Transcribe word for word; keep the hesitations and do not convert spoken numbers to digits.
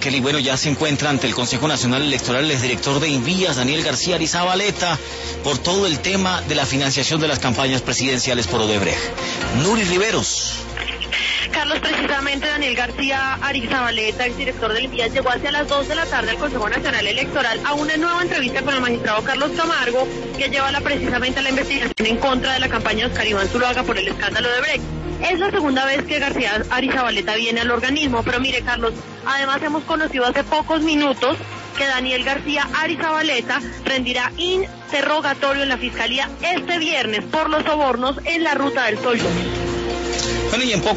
Kelly, bueno, ya se encuentra ante el Consejo Nacional Electoral el exdirector de Invías, Daniel García Arizabaleta, por todo el tema de la financiación de las campañas presidenciales por Odebrecht. Nuri Riveros. Carlos, precisamente Daniel García Arizabaleta, exdirector del Invías, llegó hacia las dos de la tarde al Consejo Nacional Electoral a una nueva entrevista con el magistrado Carlos Camargo, que lleva la, precisamente a la investigación en contra de la campaña de Oscar Iván Zuluaga por el escándalo de Odebrecht. Es la segunda vez que García Arizabaleta viene al organismo, pero mire, Carlos, además hemos conocido hace pocos minutos que Daniel García Arizabaleta rendirá interrogatorio en la Fiscalía este viernes por los sobornos en la Ruta del Sol. Bueno, y en poco